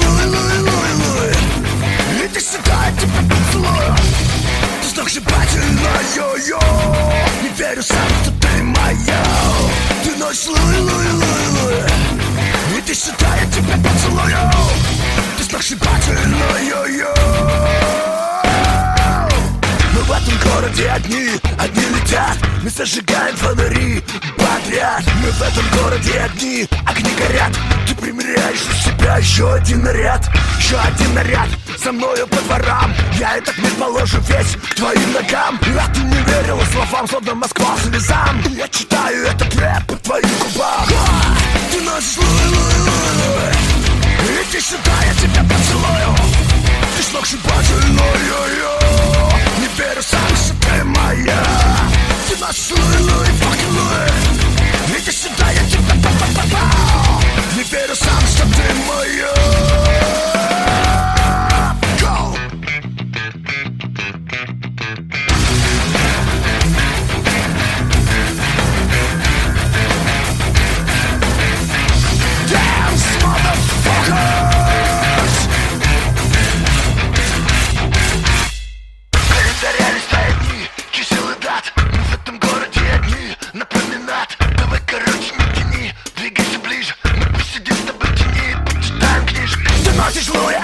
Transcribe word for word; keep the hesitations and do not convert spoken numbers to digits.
луй, луй, луй, луй. И ты сюда, я тебя поцелую. Ты сногсшибательная, йо-йо. Не верю сам, что ты моя. Ты носишь луй, луй, луй, луй. И ты сюда, я тебя поцелую. Ты сногсшибательная, йо-йо. Мы в этом городе одни, одни летят. Мы зажигаем фонари подряд. Мы в этом городе одни, огни горят. Ты примеряешь на себя еще один наряд. Еще один наряд за мною по дворам. Я и так мир положу весь к твоим ногам. А ты не верила словам, словно Москва слезам. Я читаю этот рэп по твоим губам. Ты носишь луй, луй, луй, луй. Иди сюда, я тебя поцелую. Ты сногсшибательная, йо-йо. Не верю сам, что ты моя. Ты носишь луй, луй, fucking луй. Иди сюда, я тебя па-па-па-па. Не верю сам, что ты моя. Go! Dance, motherfuckers! Повторялись твои дни, чисел и дат. Мы в этом городе одни, на променад. Давай, короче, не тяни, двигайся ближе. Мы посидим с тобой в тени, почитаем книжек. Ты носишь луя,